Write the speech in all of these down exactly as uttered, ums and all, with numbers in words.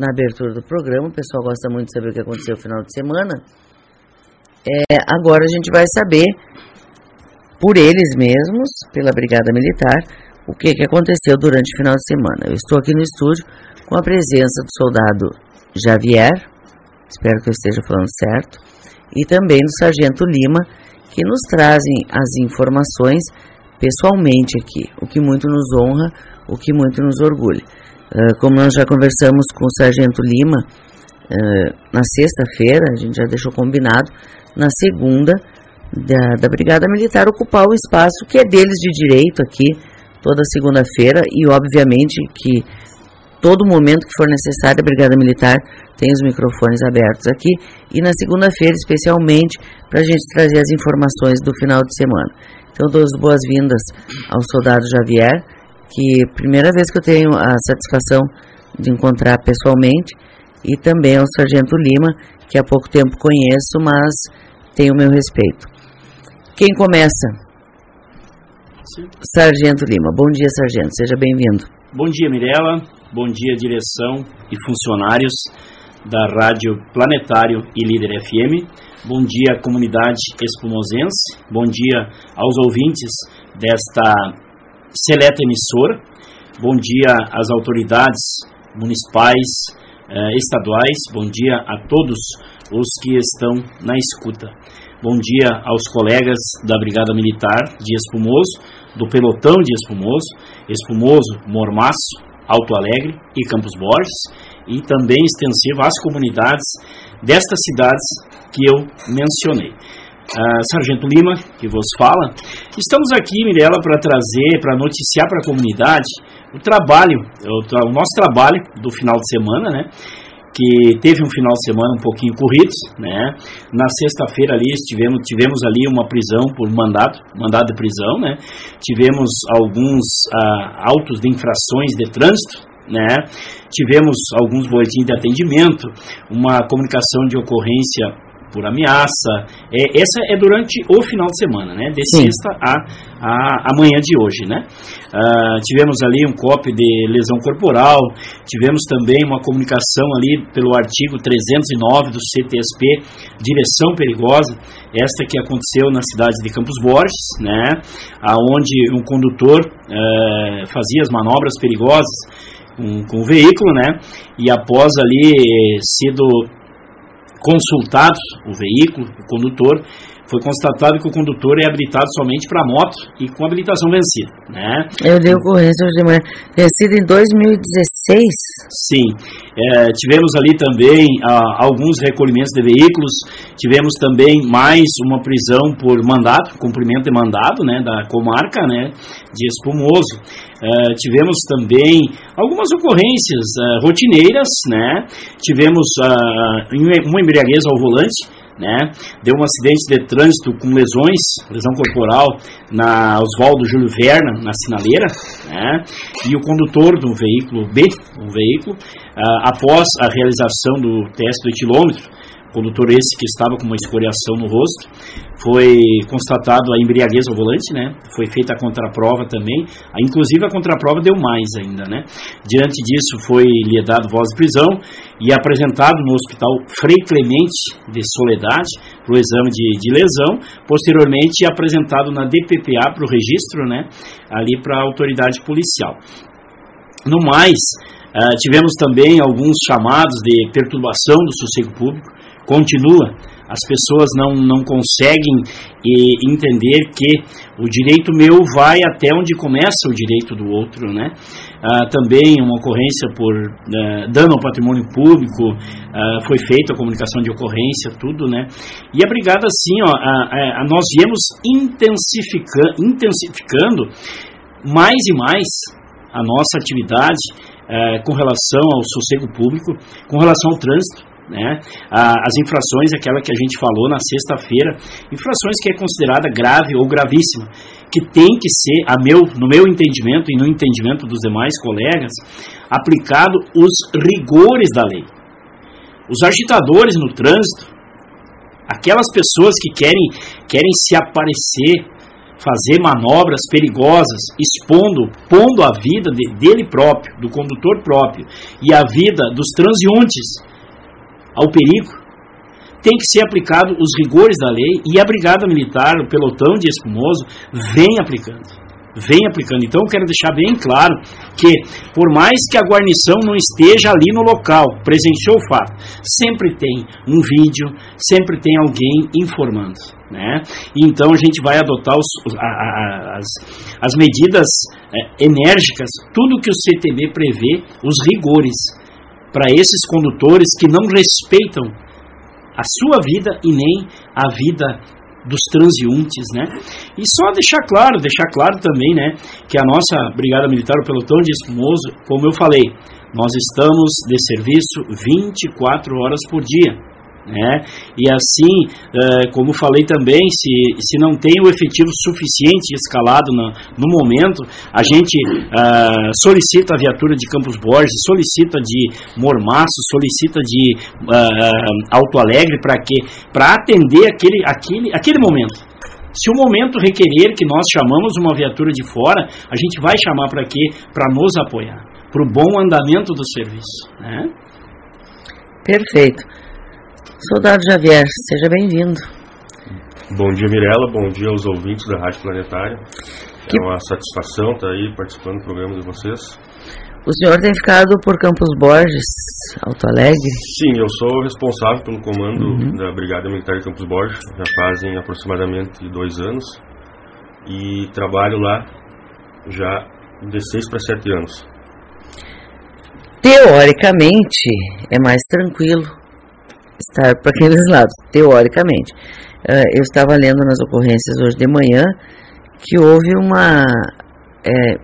na abertura do programa, o pessoal gosta muito de saber o que aconteceu no final de semana. É, agora a gente vai saber, por eles mesmos, pela Brigada Militar, o que, que aconteceu durante o final de semana. Eu estou aqui no estúdio com a presença do soldado Javier, espero que eu esteja falando certo, e também do Sargento Lima, que nos trazem as informações pessoalmente aqui, o que muito nos honra, o que muito nos orgulha. Uh, como nós já conversamos com o Sargento Lima, uh, na sexta-feira, a gente já deixou combinado, na segunda, da, da Brigada Militar ocupar o espaço que é deles de direito aqui, toda segunda-feira, e obviamente que todo momento que for necessário, a Brigada Militar tem os microfones abertos aqui, e na segunda-feira, especialmente, para a gente trazer as informações do final de semana. Então, dou as boas-vindas ao soldado Javier, que primeira vez que eu tenho a satisfação de encontrar pessoalmente, e também ao Sargento Lima, que há pouco tempo conheço, mas tem o meu respeito. Quem começa? Sim. Sargento Lima. Bom dia, Sargento. Seja bem-vindo. Bom dia, Mirela. Bom dia, direção e funcionários da Rádio Planetário e Líder F M. Bom dia, comunidade espumosense. Bom dia aos ouvintes desta seleta emissora. Bom dia às autoridades municipais, eh, estaduais. Bom dia a todos os que estão na escuta. Bom dia aos colegas da Brigada Militar de Espumoso, do pelotão de Espumoso, Espumoso, Mormaço, Alto Alegre e Campos Borges, e também extensivo às comunidades destas cidades que eu mencionei. Uh, Sargento Lima, que vos fala, estamos aqui, Mirela, para trazer, para noticiar para a comunidade o trabalho, o, tra- o nosso trabalho do final de semana, né? Que teve um final de semana um pouquinho corrido, né? Na sexta-feira ali tivemos, tivemos ali uma prisão por mandado, mandado de prisão, né? Tivemos alguns uh, autos de infrações de trânsito, né? Tivemos alguns boletins de atendimento, uma comunicação de ocorrência por ameaça. É, essa é durante o final de semana, né? De Sim. sexta a, a, a manhã de hoje, né? Uh, tivemos ali um C O P de lesão corporal, tivemos também uma comunicação ali pelo artigo trezentos e nove do C T S P, direção perigosa, esta que aconteceu na cidade de Campos Borges, né? Aonde um condutor uh, fazia as manobras perigosas com, com o veículo, né? E após ali eh, sido consultado o veículo, o condutor, foi constatado que o condutor é habilitado somente para moto e com habilitação vencida, né? Eu dei ocorrência hoje de manhã, vencida em dois mil e dezesseis? Sim, é, tivemos ali também ah, alguns recolhimentos de veículos, tivemos também mais uma prisão por mandado, cumprimento de mandado, né, da comarca, né, de Espumoso. Uh, tivemos também algumas ocorrências uh, rotineiras, né? Tivemos uh, uma embriaguez ao volante, né? Deu um acidente de trânsito com lesões, lesão corporal na Oswaldo Júlio Verna, na sinaleira, né? E o condutor do veículo B, um veículo, uh, após a realização do teste do etilômetro, condutor esse que estava com uma escoriação no rosto, foi constatado a embriaguez ao volante, né? Foi feita a contraprova também, inclusive a contraprova deu mais ainda, né? Diante disso foi lhe dado voz de prisão e apresentado no Hospital Frei Clemente de Soledade para o exame de, de lesão, posteriormente apresentado na D P P A para o registro, né? Ali para a autoridade policial. No mais, uh, tivemos também alguns chamados de perturbação do sossego público. Continua, as pessoas não, não conseguem e, entender que o direito meu vai até onde começa o direito do outro, né? Ah, também uma ocorrência por uh, dano ao patrimônio público, uh, foi feita a comunicação de ocorrência, tudo, né? E a brigada, assim, ó, a, a, nós viemos intensifica, intensificando mais e mais a nossa atividade uh, com relação ao sossego público, com relação ao trânsito, né? As infrações, aquela que a gente falou na sexta-feira, infrações que é considerada grave ou gravíssima, que tem que ser, a meu, no meu entendimento e no entendimento dos demais colegas, aplicado os rigores da lei. Os agitadores no trânsito, aquelas pessoas que querem, querem se aparecer, fazer manobras perigosas, expondo, pondo a vida de, dele próprio, do condutor próprio, e a vida dos transeuntes ao perigo, tem que ser aplicado os rigores da lei, e a Brigada Militar, o pelotão de espumoso, vem aplicando. Vem aplicando. Então eu quero deixar bem claro que, por mais que a guarnição não esteja ali no local, presenciou o fato, sempre tem um vídeo, sempre tem alguém informando, né? E então a gente vai adotar os, a, a, as, as medidas é, enérgicas, tudo que o C T B prevê, os rigores, para esses condutores que não respeitam a sua vida e nem a vida dos transeuntes, né? E só deixar claro, deixar claro também, né, que a nossa Brigada Militar, o pelotão de espumoso, como eu falei, nós estamos de serviço vinte e quatro horas por dia, né? E assim, eh, como falei também, se, se não tem o efetivo suficiente escalado no, no momento, a gente eh, solicita a viatura de Campos Borges, solicita de Mormaço, solicita de eh, Alto Alegre, para quê? Para atender aquele, aquele, aquele momento. Se o momento requerer que nós chamamos uma viatura de fora, a gente vai chamar para quê? Para nos apoiar, para o bom andamento do serviço, né? Perfeito. Soldado Javier, seja bem-vindo. Bom dia, Mirela, bom dia aos ouvintes da Rádio Planetária. Que... É uma satisfação estar aí participando do programa de vocês. O senhor tem ficado por Campos Borges, Alto Alegre? Sim, eu sou responsável pelo comando uhum. da Brigada Militar de Campos Borges, já fazem aproximadamente dois anos, e trabalho lá já de seis para sete anos. Teoricamente, é mais tranquilo estar para aqueles lados, teoricamente. Uh, eu estava lendo nas ocorrências hoje de manhã que houve uma é,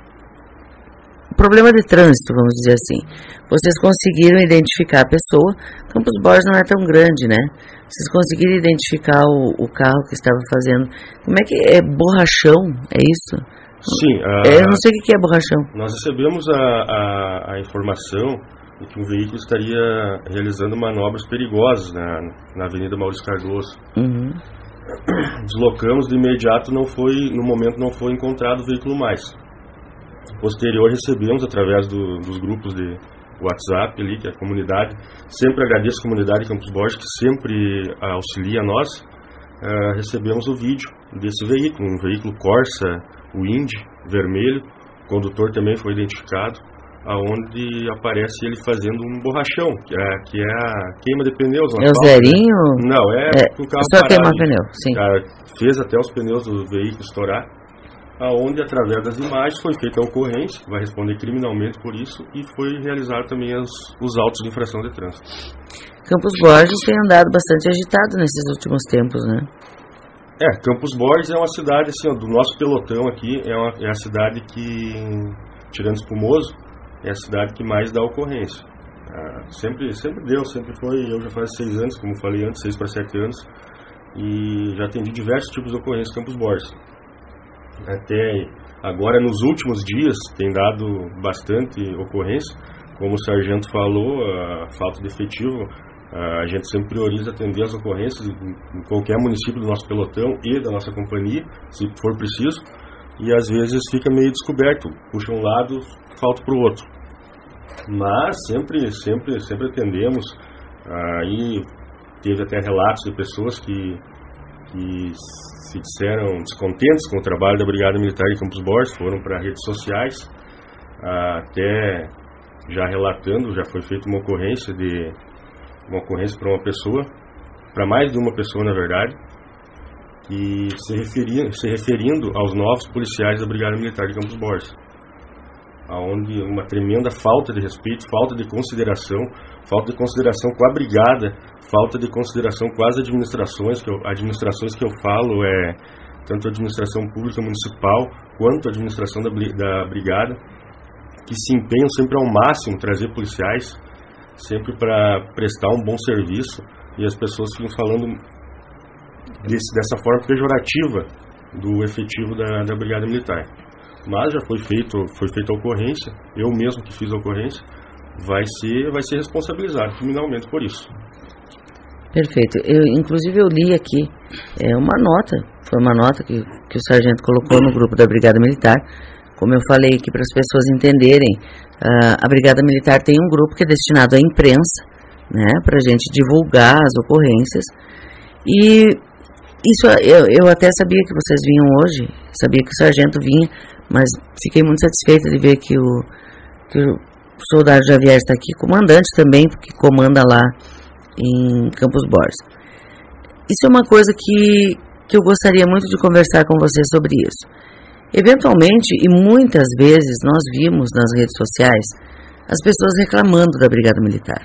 problema de trânsito, vamos dizer assim. Vocês conseguiram identificar a pessoa. Campos Borges não é tão grande, né? Vocês conseguiram identificar o, o carro que estava fazendo. Como é que é? Borrachão? É isso? Sim. Uh, é, eu não sei o que é borrachão. Nós recebemos a, a, a informação de que um veículo estaria realizando manobras perigosas na, na Avenida Maurício Cardoso. Uhum. Deslocamos de imediato, não foi, no momento não foi encontrado o veículo mais. Posterior recebemos através do, dos grupos de WhatsApp ali, que é a comunidade, sempre agradeço a comunidade de Campos Borges, que sempre auxilia nós, uh, recebemos o vídeo desse veículo, um veículo Corsa, o Indy, vermelho, o condutor também foi identificado, aonde aparece ele fazendo um borrachão, que é, que é a queima de pneus. É o zerinho? Né? Não, é, é o carro só parado. Queimar pneu, sim. Cara, fez até os pneus do veículo estourar, aonde através das imagens foi feita a ocorrência, vai responder criminalmente por isso, e foi realizado também as, os autos de infração de trânsito. Campos Borges tem andado bastante agitado nesses últimos tempos, né? É, Campos Borges é uma cidade, assim, ó, do nosso pelotão aqui, é, uma, é a cidade que, tirando Espumoso, é a cidade que mais dá ocorrência. Ah, sempre, sempre deu, sempre foi. Eu já faz seis anos, como falei antes, seis para sete anos, e já atendi diversos tipos de ocorrência em Campos Borges. Até agora, nos últimos dias, tem dado bastante ocorrência. Como o sargento falou, a falta de efetivo, a gente sempre prioriza atender as ocorrências em qualquer município do nosso pelotão e da nossa companhia, se for preciso. E às vezes fica meio descoberto, puxa um lado, falta para o outro. Mas sempre, sempre, sempre atendemos. Aí teve até relatos de pessoas que, que se disseram descontentes com o trabalho da Brigada Militar de Campos Borges, foram para redes sociais, até já relatando, já foi feita uma ocorrência de uma ocorrência para uma pessoa, para mais de uma pessoa na verdade, e se referindo, se referindo aos novos policiais da Brigada Militar de Campos Borges, aonde uma tremenda falta de respeito, falta de consideração, falta de consideração com a brigada, falta de consideração com as administrações, que eu, administrações que eu falo é tanto a administração pública municipal quanto a administração da, da brigada, que se empenham sempre ao máximo trazer policiais, sempre para prestar um bom serviço, e as pessoas ficam falando Desse, dessa forma pejorativa do efetivo da, da Brigada Militar. Mas já foi feito, foi feita a ocorrência, eu mesmo que fiz a ocorrência, vai ser, vai ser responsabilizado criminalmente por isso. Perfeito. Eu, inclusive eu li aqui é, uma nota, foi uma nota que, que que o sargento colocou no grupo da Brigada Militar. Como eu falei aqui para as pessoas entenderem, uh, a Brigada Militar tem um grupo que é destinado à imprensa, né, para a gente divulgar as ocorrências. E isso eu, eu até sabia que vocês vinham hoje, sabia que o sargento vinha, mas fiquei muito satisfeita de ver que o, que o soldado Javier está aqui, comandante também, porque comanda lá em Campos Borges. Isso é uma coisa que, que eu gostaria muito de conversar com vocês sobre isso. Eventualmente, e muitas vezes, nós vimos nas redes sociais as pessoas reclamando da Brigada Militar.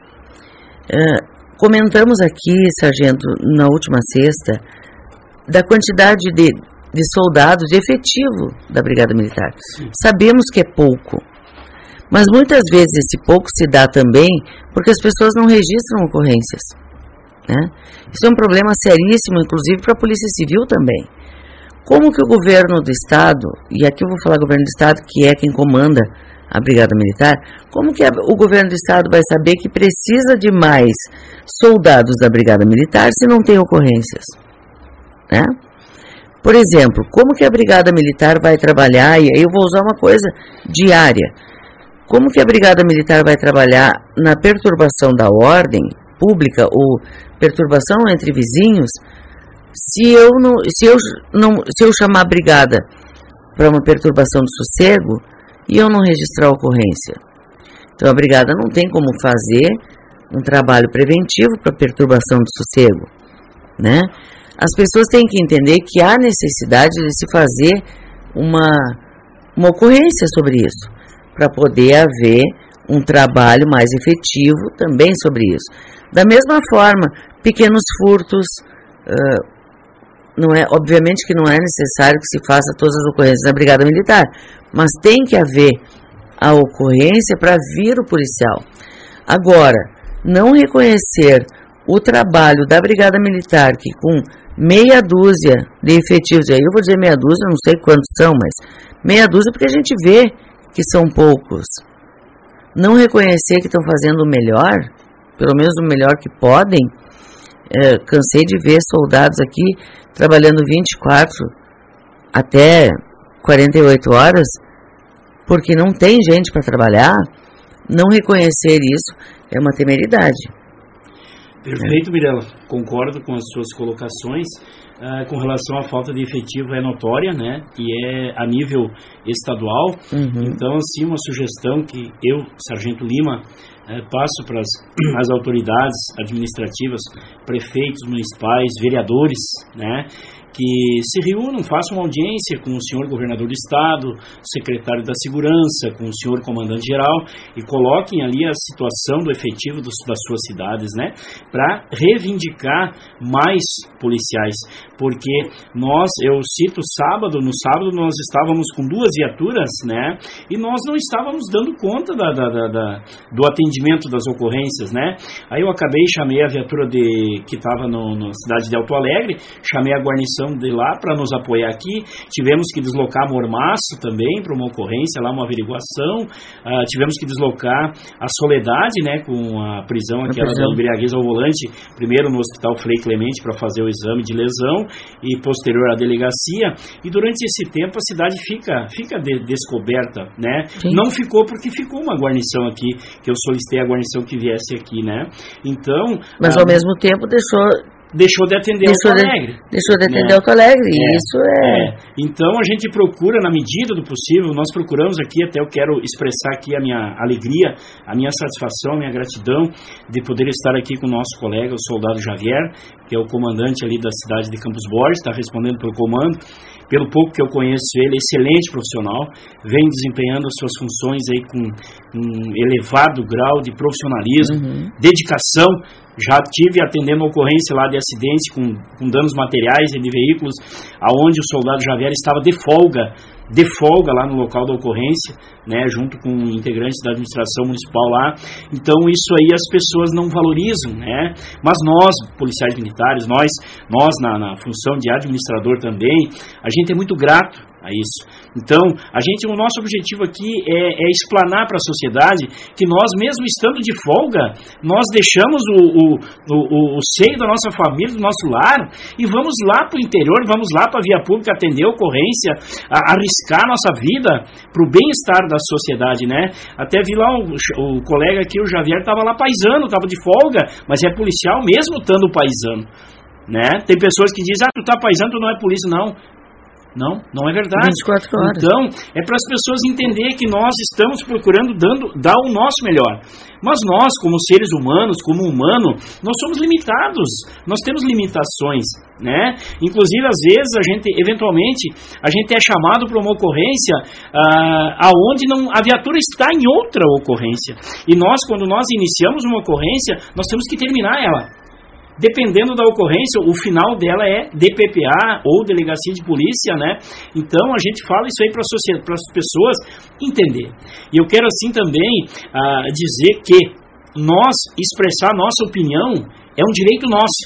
Uh, comentamos aqui, sargento, na última sexta, da quantidade de, de soldados, de efetivo da Brigada Militar. Sabemos que é pouco, mas muitas vezes esse pouco se dá também porque as pessoas não registram ocorrências, né? Isso é um problema seríssimo, inclusive para a Polícia Civil também. Como que o governo do Estado, e aqui eu vou falar governo do Estado, que é quem comanda a Brigada Militar, como que a, o governo do Estado vai saber que precisa de mais soldados da Brigada Militar se não tem ocorrências, né? Por exemplo, como que a Brigada Militar vai trabalhar, e aí eu vou usar uma coisa diária, como que a Brigada Militar vai trabalhar na perturbação da ordem pública ou perturbação entre vizinhos, se eu não, se eu não, se eu chamar a brigada para uma perturbação do sossego e eu não registrar a ocorrência? Então a brigada não tem como fazer um trabalho preventivo para perturbação do sossego, né? As pessoas têm que entender que há necessidade de se fazer uma, uma ocorrência sobre isso, para poder haver um trabalho mais efetivo também sobre isso. Da mesma forma, pequenos furtos, uh, não é, obviamente que não é necessário que se faça todas as ocorrências da Brigada Militar, mas tem que haver a ocorrência para vir o policial. Agora, não reconhecer o trabalho da Brigada Militar, que com meia dúzia de efetivos, aí eu vou dizer meia dúzia, não sei quantos são, mas meia dúzia porque a gente vê que são poucos. Não reconhecer que estão fazendo o melhor, pelo menos o melhor que podem. É, cansei de ver soldados aqui trabalhando vinte e quatro até quarenta e oito horas, porque não tem gente para trabalhar. Não reconhecer isso é uma temeridade. Perfeito, Mirela. Concordo com as suas colocações. Uh, com relação à falta de efetivo é notória, né? E é a nível estadual. Uhum. Então, assim, uma sugestão que eu, Sargento Lima, uh, passo para as autoridades administrativas, prefeitos municipais, vereadores, né? Que se reúnam, façam uma audiência com o senhor governador do estado, secretário da segurança, com o senhor comandante-geral e coloquem ali a situação do efetivo dos, das suas cidades, né, para reivindicar mais policiais, porque nós, eu cito sábado, no sábado nós estávamos com duas viaturas, né, e nós não estávamos dando conta da, da, da, da, do atendimento das ocorrências, né, aí eu acabei, chamei a viatura de, que estava na cidade de Alto Alegre, chamei a guarnição de lá para nos apoiar aqui, tivemos que deslocar Mormaço também para uma ocorrência lá, uma averiguação, uh, tivemos que deslocar a Soledade, né, com a prisão aquela da embriaguez ao volante, primeiro no Hospital Frei Clemente para fazer o exame de lesão e posterior à delegacia, e durante esse tempo a cidade fica, fica de, descoberta, né, Sim. Não ficou porque ficou uma guarnição aqui, que eu solicitei a guarnição que viesse aqui, né, então... Mas ao uh, mesmo tempo deixou... Deixou de atender deixou Alto de, Alegre. Deixou de atender é. Alto Alegre, e é. isso é... é... Então a gente procura, na medida do possível, nós procuramos aqui, até eu quero expressar aqui a minha alegria, a minha satisfação, a minha gratidão de poder estar aqui com o nosso colega, o soldado Javier, que é o comandante ali da cidade de Campos Borges, está respondendo pelo comando. Pelo pouco que eu conheço ele, excelente profissional, vem desempenhando as suas funções aí com um elevado grau de profissionalismo, uhum. dedicação. Já tive atendendo ocorrência lá de acidente com, com danos materiais e de veículos, aonde o soldado Javier estava de folga, de folga lá no local da ocorrência, né, junto com integrantes da administração municipal lá. Então isso aí as pessoas não valorizam, né, mas nós, policiais militares, nós, nós na, na função de administrador também, a gente é muito grato a isso. Então, a gente, o nosso objetivo aqui é, é explanar para a sociedade que nós, mesmo estando de folga, nós deixamos o, o, o, o seio da nossa família, do nosso lar, e vamos lá para o interior, vamos lá para a via pública atender a ocorrência, a, arriscar a nossa vida para o bem-estar da sociedade, né? Até vi lá o, o colega aqui, o Javier, estava lá paisano, estava de folga, mas é policial mesmo estando paisano, né? Tem pessoas que dizem, ah, tu tá paisano, tu não é polícia. Não. Não, não é verdade. vinte e quatro horas. Então, é para as pessoas entenderem que nós estamos procurando dando, dar o nosso melhor. Mas nós, como seres humanos, como humano, nós somos limitados. Nós temos limitações, né? Inclusive, às vezes, a gente, eventualmente, a gente é chamado para uma ocorrência ah, aonde não, a viatura está em outra ocorrência. E nós, quando nós iniciamos uma ocorrência, nós temos que terminar ela. Dependendo da ocorrência, o final dela é D P P A ou Delegacia de Polícia, né? Então a gente fala isso aí para as pessoas entender. E eu quero assim também uh, dizer que nós expressar nossa opinião é um direito nosso.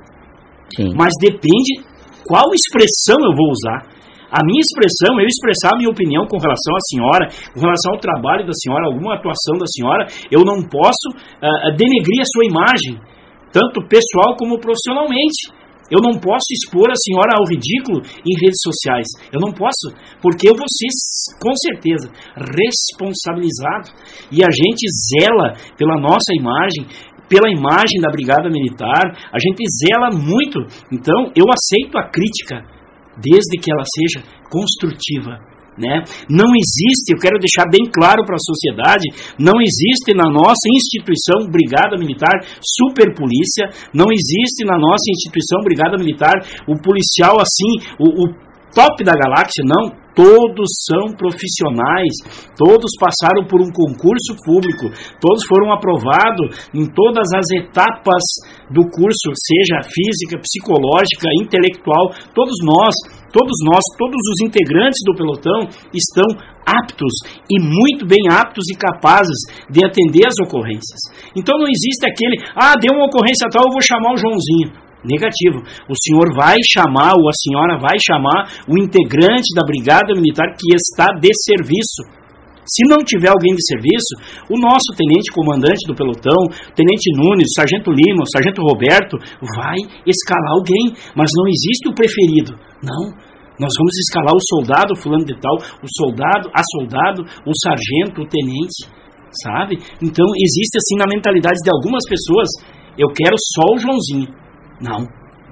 Sim. Mas depende qual expressão eu vou usar. A minha expressão, eu expressar a minha opinião com relação à senhora, com relação ao trabalho da senhora, alguma atuação da senhora, eu não posso uh, denegrir a sua imagem, tanto pessoal como profissionalmente. Eu não posso expor a senhora ao ridículo em redes sociais. Eu não posso, porque eu vou ser, com certeza, responsabilizado. E a gente zela pela nossa imagem, pela imagem da Brigada Militar, a gente zela muito. Então, eu aceito a crítica, desde que ela seja construtiva. Né? Não existe, eu quero deixar bem claro para a sociedade, não existe na nossa instituição Brigada Militar super polícia, não existe na nossa instituição Brigada Militar o policial assim, o, o top da galáxia, não. Todos são profissionais, todos passaram por um concurso público, todos foram aprovados em todas as etapas do curso, seja física, psicológica, intelectual, todos nós, todos nós, todos os integrantes do pelotão estão aptos e muito bem aptos e capazes de atender as ocorrências. Então não existe aquele, ah, deu uma ocorrência tal, eu vou chamar o Joãozinho. Negativo. O senhor vai chamar, ou a senhora vai chamar o integrante da Brigada Militar que está de serviço. Se não tiver alguém de serviço, o nosso tenente comandante do pelotão, tenente Nunes, sargento Lima, sargento Roberto, vai escalar alguém, mas não existe o preferido. Não. Nós vamos escalar o soldado fulano de tal, o soldado, a soldado, o sargento, o tenente, sabe? Então existe assim na mentalidade de algumas pessoas, eu quero só o Joãozinho. Não.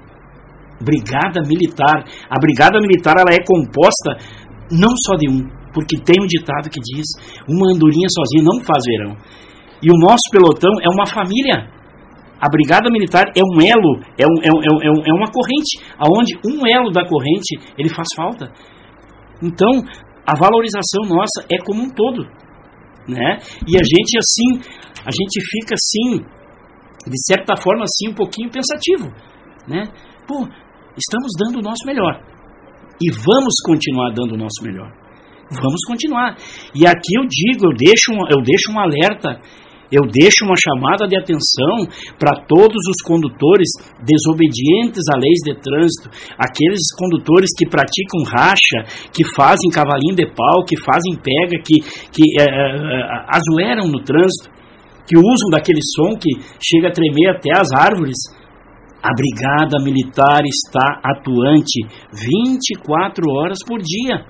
Brigada Militar. A Brigada Militar ela é composta não só de um, porque tem um ditado que diz, uma andorinha sozinha não faz verão. E o nosso pelotão é uma família. A Brigada Militar é um elo, é, um, é, um, é, um, é uma corrente, onde um elo da corrente ele faz falta. Então, a valorização nossa é como um todo, né? E a gente assim, a gente fica assim, de certa forma assim, um pouquinho pensativo, né? Pô, estamos dando o nosso melhor e vamos continuar dando o nosso melhor, vamos continuar. E aqui eu digo, eu deixo um, eu deixo um alerta, eu deixo uma chamada de atenção para todos os condutores desobedientes a leis de trânsito, aqueles condutores que praticam racha, que fazem cavalinho de pau, que fazem pega, que, que é, é, azoeiram no trânsito, que usam daquele som que chega a tremer até as árvores. A Brigada Militar está atuante vinte e quatro horas por dia.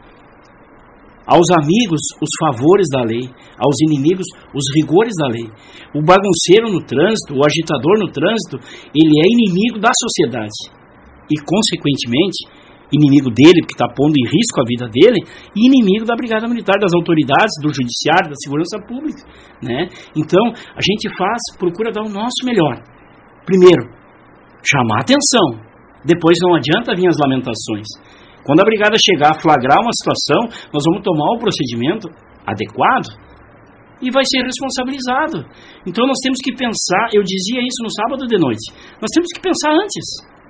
Aos amigos, os favores da lei. Aos inimigos, os rigores da lei. O bagunceiro no trânsito, o agitador no trânsito, ele é inimigo da sociedade. E, consequentemente, inimigo dele, porque está pondo em risco a vida dele, e inimigo da Brigada Militar, das autoridades, do judiciário, da segurança pública, né? Então, a gente faz, procura dar o nosso melhor. Primeiro, chamar atenção. Depois não adianta vir as lamentações. Quando a brigada chegar a flagrar uma situação, nós vamos tomar o procedimento adequado e vai ser responsabilizado. Então, nós temos que pensar, eu dizia isso no sábado de noite, nós temos que pensar antes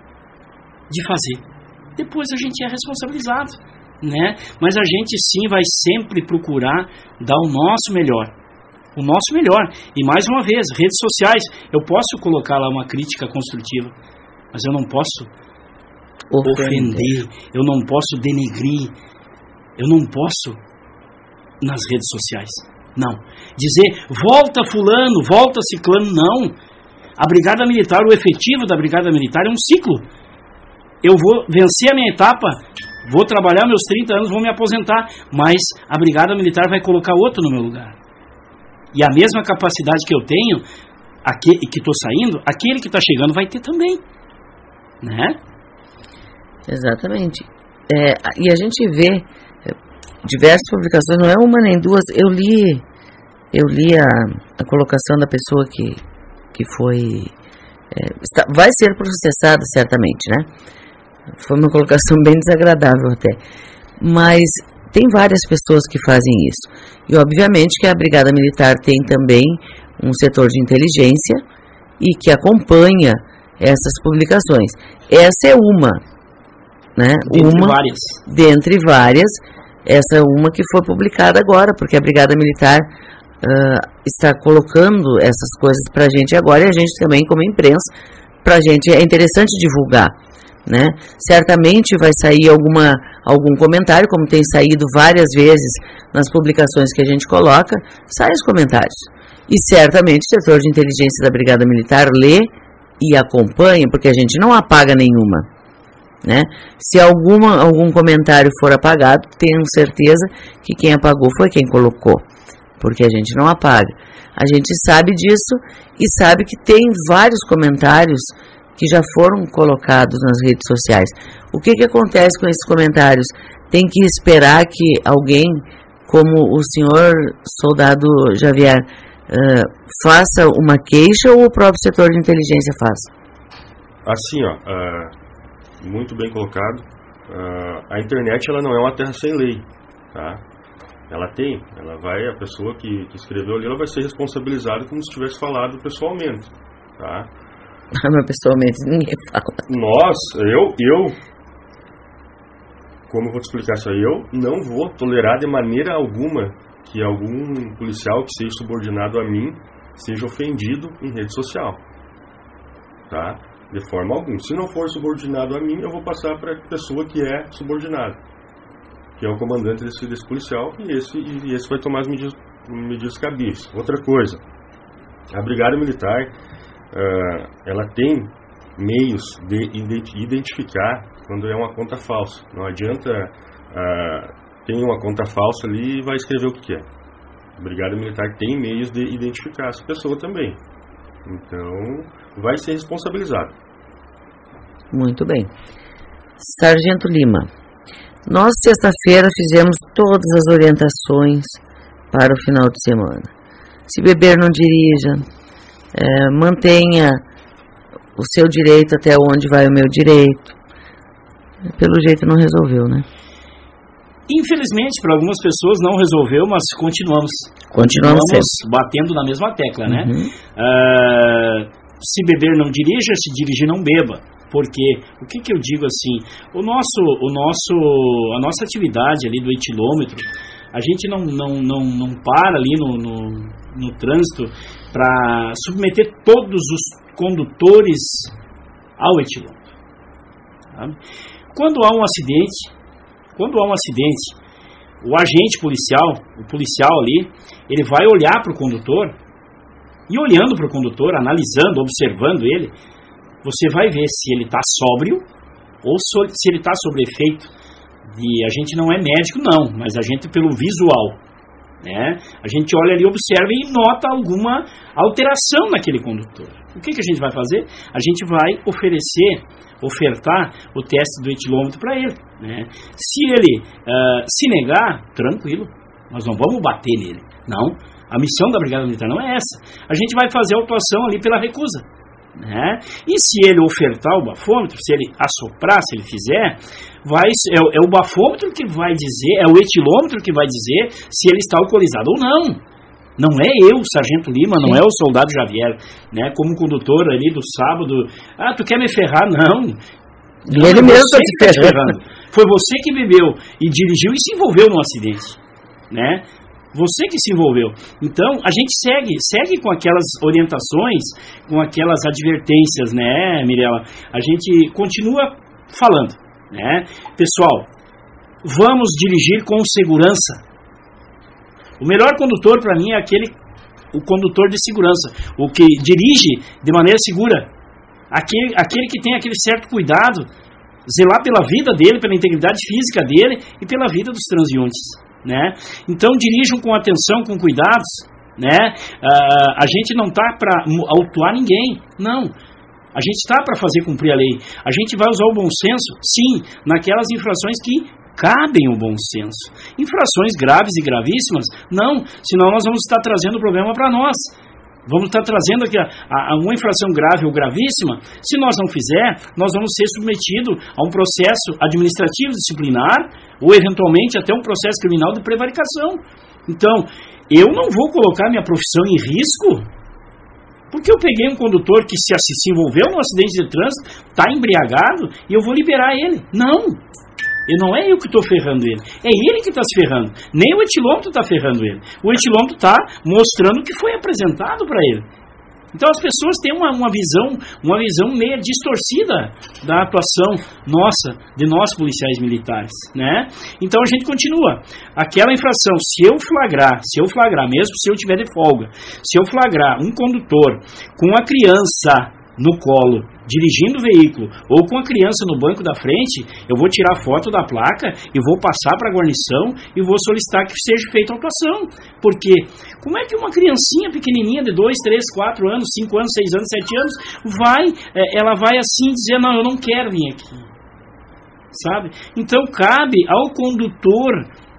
de fazer. Depois a gente é responsabilizado, né? Mas a gente sim vai sempre procurar dar o nosso melhor, o nosso melhor. E mais uma vez, redes sociais, eu posso colocar lá uma crítica construtiva, mas eu não posso ofender, ofender eu não posso denegrir, Eu não posso nas redes sociais, não. Dizer, volta fulano, volta ciclano, não. A Brigada Militar, o efetivo da Brigada Militar é um ciclo. Eu vou vencer a minha etapa, vou trabalhar meus trinta anos, vou me aposentar, mas a Brigada Militar vai colocar outro no meu lugar. E a mesma capacidade que eu tenho, aquele que estou saindo, aquele que está chegando vai ter também. Né? Exatamente. É, e a gente vê diversas publicações, não é uma nem duas. Eu li, eu li a, a colocação da pessoa que, que foi... É, está, vai ser processada certamente, né? Foi uma colocação bem desagradável até. Mas tem várias pessoas que fazem isso. E obviamente que a Brigada Militar tem também um setor de inteligência e que acompanha essas publicações. Essa é uma, né? Dentre uma várias. Dentre várias. Essa é uma que foi publicada agora, porque a Brigada Militar uh, está colocando essas coisas para a gente agora, e a gente também, como imprensa, para a gente é interessante divulgar. Né? Certamente vai sair alguma, algum comentário, como tem saído várias vezes nas publicações que a gente coloca, saem os comentários. E certamente o setor de inteligência da Brigada Militar lê e acompanha, porque a gente não apaga nenhuma. Né? Se alguma, algum comentário for apagado, tenho certeza que quem apagou foi quem colocou, porque a gente não apaga. A gente sabe disso e sabe que tem vários comentários que já foram colocados nas redes sociais. O que, que acontece com esses comentários? Tem que esperar que alguém, como o senhor soldado Javier, uh, faça uma queixa, ou o próprio setor de inteligência faz? Assim, ó, uh, muito bem colocado. Uh, a internet, ela não é uma terra sem lei, tá? Ela tem, ela vai, a pessoa que, que escreveu ali, ela vai ser responsabilizada como se tivesse falado pessoalmente, tá? Mas pessoalmente ninguém fala. Nós, eu, eu, como eu vou te explicar isso aí, eu não vou tolerar de maneira alguma que algum policial que seja subordinado a mim seja ofendido em rede social, tá? De forma alguma. Se não for subordinado a mim, eu vou passar para a pessoa que é subordinada, que é o comandante desse, desse policial, e esse, e esse vai tomar as medidas, medidas cabíveis. Outra coisa, a Brigada Militar, Uh, ela tem meios de identificar quando é uma conta falsa. Não adianta uh, ter uma conta falsa ali e vai escrever o que é. A Brigada Militar tem meios de identificar essa pessoa também. Então, vai ser responsabilizado. Muito bem. Sargento Lima, nós sexta-feira fizemos todas as orientações para o final de semana. Se beber, não dirija. É, mantenha o seu direito até onde vai o meu direito. Pelo jeito não resolveu, né? Infelizmente, para algumas pessoas não resolveu, mas continuamos. Continuamos, continuamos batendo na mesma tecla, né? Uhum. Uh, se beber, não dirija, se dirigir, não beba. Porque, o que, que eu digo assim, o nosso, o nosso, a nossa atividade ali do etilômetro, a gente não, não, não, não para ali no, no, no trânsito para submeter todos os condutores ao etilômetro. Tá? Quando há um acidente, quando há um acidente, o agente policial, o policial ali, ele vai olhar para o condutor, e olhando para o condutor, analisando, observando ele, você vai ver se ele está sóbrio ou se ele está sob efeito. E a gente não é médico, não, mas a gente pelo visual, né? A gente olha ali, observa e nota alguma alteração naquele condutor. O que, que a gente vai fazer? A gente vai oferecer, ofertar o teste do etilômetro para ele, né? Se ele uh, se negar, tranquilo, nós não vamos bater nele, não. A missão da Brigada Militar não é essa. A gente vai fazer a autuação ali pela recusa, né? E se ele ofertar o bafômetro, se ele assoprar, se ele fizer, vai, é, é o bafômetro que vai dizer, é o etilômetro que vai dizer se ele está alcoolizado ou não. Não é eu, Sargento Lima, não é o soldado Javier, né? Como condutor ali do sábado, ah, tu quer me ferrar? Não. Não, ele mesmo está te ferrando. ferrando. Foi você que bebeu e dirigiu e se envolveu num acidente, né? Você que se envolveu. Então, a gente segue, segue com aquelas orientações, com aquelas advertências, né, Mirela? A gente continua falando, né? Pessoal, vamos dirigir com segurança. O melhor condutor para mim é aquele, o condutor de segurança, o que dirige de maneira segura, aquele, aquele que tem aquele certo cuidado, zelar pela vida dele, pela integridade física dele e pela vida dos transeuntes, né? Então dirijam com atenção, com cuidados, né? Uh, a gente não está para autuar ninguém, não. A gente está para fazer cumprir a lei. A gente vai usar o bom senso, sim, naquelas infrações que cabem o bom senso. Infrações graves e gravíssimas, não, senão nós vamos estar trazendo o problema para nós. Vamos estar trazendo aqui a, a, a uma infração grave ou gravíssima. Se nós não fizer, nós vamos ser submetidos a um processo administrativo disciplinar ou eventualmente até um processo criminal de prevaricação. Então, eu não vou colocar minha profissão em risco porque eu peguei um condutor que se, se envolveu num acidente de trânsito, está embriagado e eu vou liberar ele. Não! E não é eu que estou ferrando ele, é ele que está se ferrando. Nem o etilômetro está ferrando ele. O etilômetro está mostrando o que foi apresentado para ele. Então as pessoas têm uma, uma visão, uma visão meio distorcida da atuação nossa, de nós policiais militares, né? Então a gente continua. Aquela infração, se eu flagrar, se eu flagrar, mesmo se eu tiver de folga, se eu flagrar um condutor com a criança no colo, dirigindo o veículo, ou com a criança no banco da frente, eu vou tirar foto da placa e vou passar para a guarnição e vou solicitar que seja feita a autuação. Porque como é que uma criancinha pequenininha de dois, três, quatro anos, cinco anos, seis anos, sete anos, vai, ela vai assim dizer, não, eu não quero vir aqui. Sabe? Então cabe ao condutor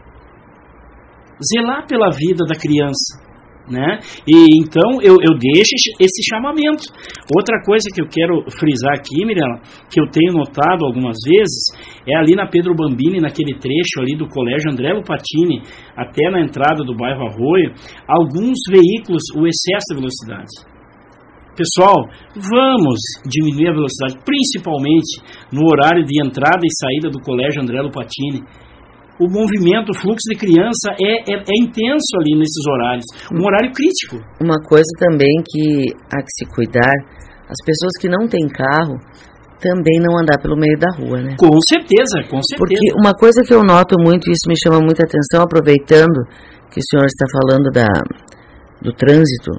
zelar pela vida da criança. Né? E então eu, eu deixo esse chamamento. Outra coisa que eu quero frisar aqui, Mirela, que eu tenho notado algumas vezes, é ali na Pedro Bambini, naquele trecho ali do Colégio André Lupatini, até na entrada do bairro Arroio, alguns veículos, o excesso de velocidade. Pessoal, vamos diminuir a velocidade, principalmente no horário de entrada e saída do Colégio André Lupatini. O movimento, o fluxo de criança é, é, é intenso ali nesses horários, um horário crítico. Uma coisa também que há que se cuidar, as pessoas que não têm carro também não andar pelo meio da rua, né? Com certeza, com certeza. Porque uma coisa que eu noto muito, e isso me chama muita atenção, aproveitando que o senhor está falando da, do trânsito,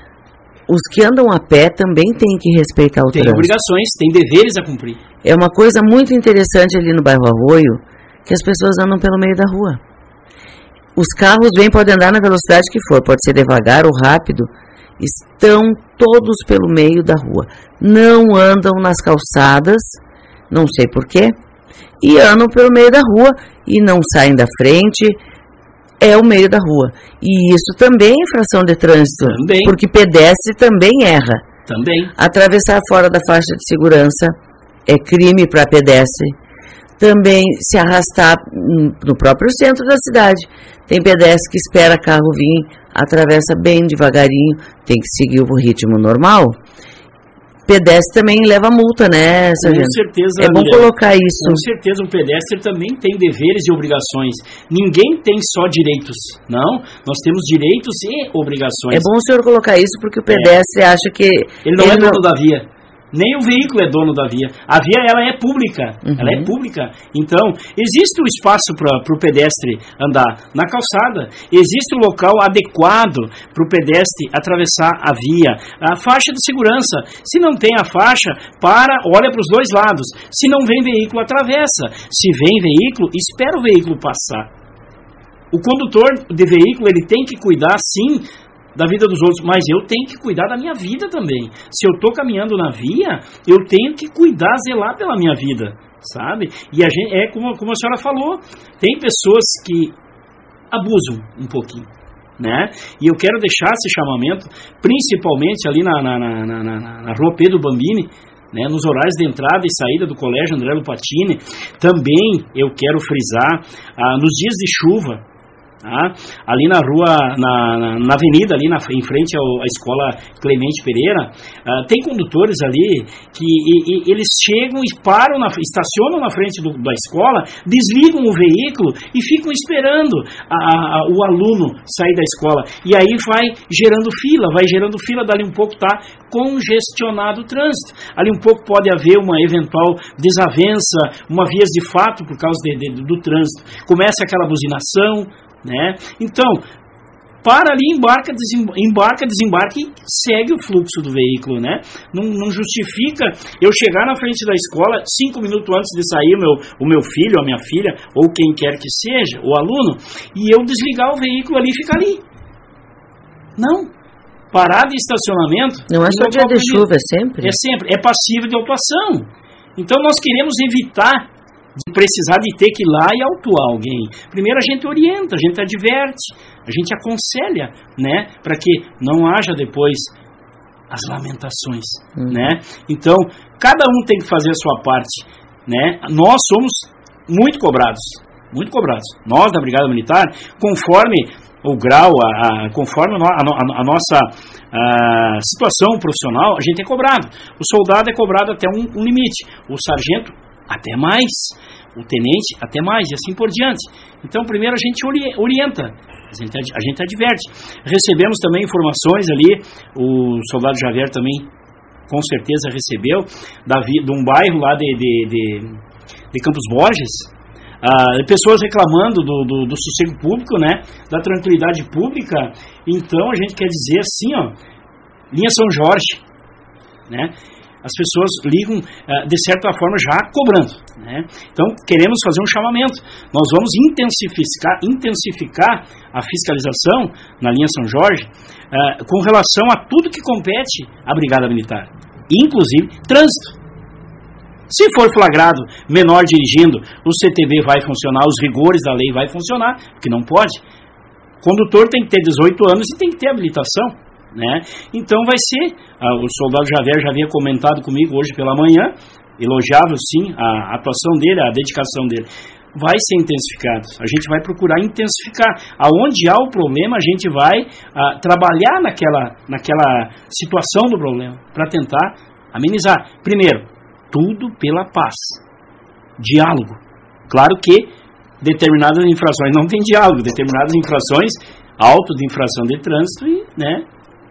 os que andam a pé também têm que respeitar o tem trânsito. Tem obrigações, tem deveres a cumprir. É uma coisa muito interessante ali no bairro Arroio, que as pessoas andam pelo meio da rua. Os carros vêm, podem andar na velocidade que for, pode ser devagar ou rápido, estão todos pelo meio da rua. Não andam nas calçadas, não sei porquê, e andam pelo meio da rua e não saem da frente, é o meio da rua. E isso também é infração de trânsito, também. Porque pedestre também erra. Também. Atravessar fora da faixa de segurança é crime para pedestre. Também se arrastar no próprio centro da cidade. Tem pedestre que espera carro vir, atravessa bem devagarinho, tem que seguir o ritmo normal. Pedestre também leva multa, né, sargento? Com certeza. É bom mulher, colocar isso. Com certeza, o pedestre também tem deveres e obrigações. Ninguém tem só direitos, não. Nós temos direitos e obrigações. É bom o senhor colocar isso, porque o pedestre é. acha que... Ele não ele é dono não... da via. Nem o veículo é dono da via. A via, ela é pública. Uhum. Ela é pública. Então, existe o espaço para o pedestre andar na calçada. Existe o local adequado para o pedestre atravessar a via. A faixa de segurança. Se não tem a faixa, para, olha para os dois lados. Se não vem veículo, atravessa. Se vem veículo, espera o veículo passar. O condutor de veículo, ele tem que cuidar, sim, da vida dos outros, mas eu tenho que cuidar da minha vida também. Se eu estou caminhando na via, eu tenho que cuidar, zelar pela minha vida, sabe? E a gente, é como, como a senhora falou, tem pessoas que abusam um pouquinho, né? E eu quero deixar esse chamamento, principalmente ali na, na, na, na, na, na rua Pedro Bambini, né, nos horários de entrada e saída do Colégio André Lupatini. Também eu quero frisar, ah, nos dias de chuva, Tá? Ali na rua, na, na, na avenida, ali na, em frente ao, à escola Clemente Pereira, uh, tem condutores ali que e, e, eles chegam e param, na, estacionam na frente do, da escola, desligam o veículo e ficam esperando a, a, o aluno sair da escola. E aí vai gerando fila, vai gerando fila, dali um pouco está congestionado o trânsito. Ali um pouco pode haver uma eventual desavença, uma vias de fato por causa de, de, do trânsito. Começa aquela buzinação, né? Então, para ali, embarca, desembarca, embarca, desembarca e segue o fluxo do veículo, né? Não, não justifica eu chegar na frente da escola cinco minutos antes de sair o meu, o meu filho, a minha filha, ou quem quer que seja, o aluno, e eu desligar o veículo ali e ficar ali. Não. Parada de estacionamento... Não é só dia de chuva, é sempre? É sempre. É passível de autuação. Então, nós queremos evitar de precisar de ter que ir lá e autuar alguém. Primeiro a gente orienta, a gente adverte, a gente aconselha, né, para que não haja depois as lamentações, hum. né? Então, cada um tem que fazer a sua parte, né? Nós somos muito cobrados, muito cobrados. Nós da Brigada Militar, conforme o grau, a, a, conforme a, a, a nossa a situação profissional, a gente é cobrado. O soldado é cobrado até um, um limite, o sargento até mais, o tenente até mais, e assim por diante. Então, primeiro a gente orienta, a gente, a gente adverte. Recebemos também informações ali, o soldado Javier também, com certeza, recebeu, da, de um bairro lá de, de, de, de Campos Borges, uh, pessoas reclamando do, do, do sossego público, né, da tranquilidade pública. Então, a gente quer dizer assim, ó, linha São Jorge, né? As pessoas ligam, de certa forma, já cobrando, né? Então, queremos fazer um chamamento. Nós vamos intensificar, intensificar a fiscalização na linha São Jorge uh, com relação a tudo que compete à Brigada Militar, inclusive trânsito. Se for flagrado menor dirigindo, o C T B vai funcionar, os rigores da lei vai funcionar, porque não pode. O condutor tem que ter dezoito anos e tem que ter habilitação, né? Então vai ser, uh, o soldado Javier já havia comentado comigo hoje pela manhã, elogiável sim a atuação dele, a dedicação dele, vai ser intensificado. A gente vai procurar intensificar. Aonde há o problema, a gente vai uh, trabalhar naquela, naquela situação do problema, para tentar amenizar. Primeiro, tudo pela paz, diálogo. Claro que determinadas infrações não tem diálogo, determinadas infrações, auto de infração de trânsito e, né,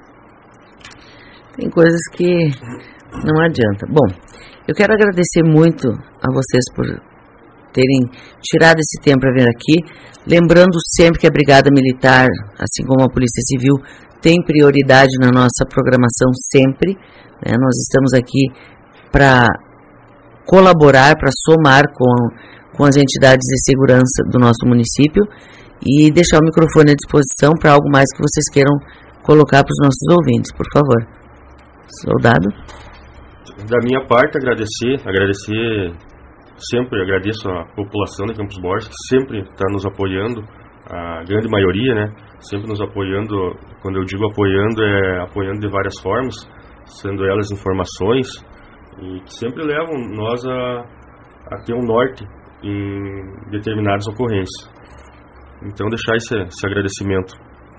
tem coisas que não adianta. Bom, eu quero agradecer muito a vocês por terem tirado esse tempo para vir aqui. Lembrando sempre que a Brigada Militar, assim como a Polícia Civil, tem prioridade na nossa programação sempre, né? Nós estamos aqui para colaborar, para somar com, com as entidades de segurança do nosso município e deixar o microfone à disposição para algo mais que vocês queiram colocar para os nossos ouvintes, por favor. Soldado? Da minha parte, agradecer, agradecer, sempre agradeço a população de Campos Borges, que sempre está nos apoiando, a grande maioria, né, sempre nos apoiando. Quando eu digo apoiando, é apoiando de várias formas, sendo elas informações, e que sempre levam nós a, a ter um norte em determinadas ocorrências. Então, deixar esse, esse agradecimento.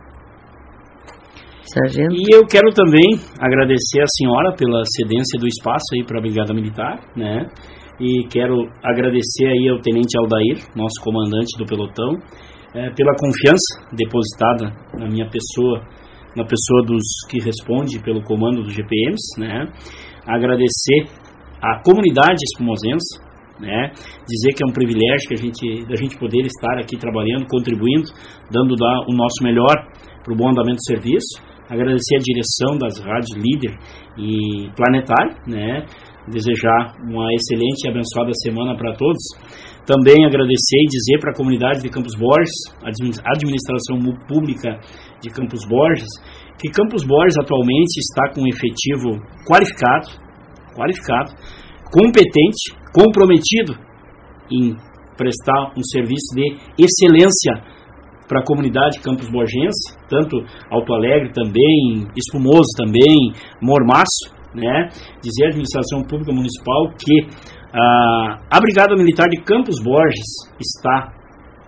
Sargento. E eu quero também agradecer a senhora pela cedência do espaço aí para a Brigada Militar, né? E quero agradecer aí ao Tenente Aldair, nosso comandante do pelotão, é, pela confiança depositada na minha pessoa, na pessoa dos que responde pelo comando dos G P Ms, né? Agradecer à comunidade espumosense, né? Dizer que é um privilégio que a gente, da gente poder estar aqui trabalhando, contribuindo, dando da, o nosso melhor para o bom andamento do serviço. Agradecer a direção das rádios Líder e Planetário, né? Desejar uma excelente e abençoada semana para todos. Também agradecer e dizer para a comunidade de Campos Borges, a administração pública de Campos Borges, que Campos Borges atualmente está com um efetivo qualificado, qualificado, competente, comprometido em prestar um serviço de excelência para a comunidade campos-borgense, tanto Alto Alegre também, Espumoso também, Mormaço, né? Dizer à administração pública municipal que ah, a Brigada Militar de Campos Borges está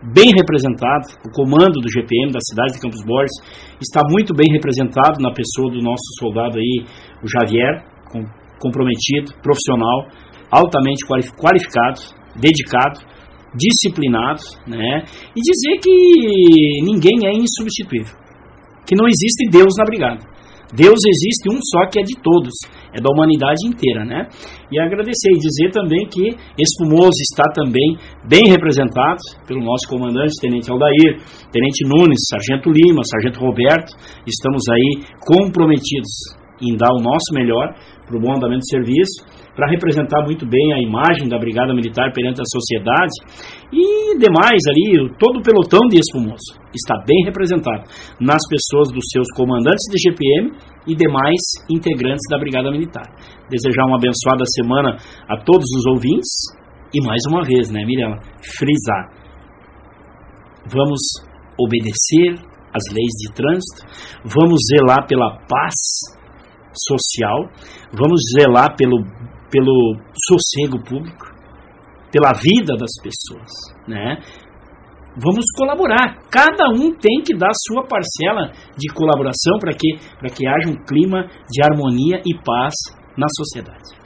bem representado, o comando do G P M da cidade de Campos Borges está muito bem representado na pessoa do nosso soldado aí, o Javier, com, comprometido, profissional, altamente qualificado, dedicado, disciplinado, né? E dizer que ninguém é insubstituível, que não existe Deus na brigada. Deus existe um só, que é de todos, é da humanidade inteira, né? E agradecer e dizer também que Espumoso está também bem representado pelo nosso comandante, Tenente Aldair, Tenente Nunes, Sargento Lima, Sargento Roberto. Estamos aí comprometidos em dar o nosso melhor para o bom andamento do serviço, para representar muito bem a imagem da Brigada Militar perante a sociedade, e demais ali, todo o pelotão de Espumoso está bem representado nas pessoas dos seus comandantes de G P M e demais integrantes da Brigada Militar. Desejar uma abençoada semana a todos os ouvintes e mais uma vez, né, Mirela, frisar, vamos obedecer às leis de trânsito, vamos zelar pela paz social, vamos zelar pelo, pelo sossego público, pela vida das pessoas, né? Vamos colaborar, cada um tem que dar sua parcela de colaboração para que, para que haja um clima de harmonia e paz na sociedade.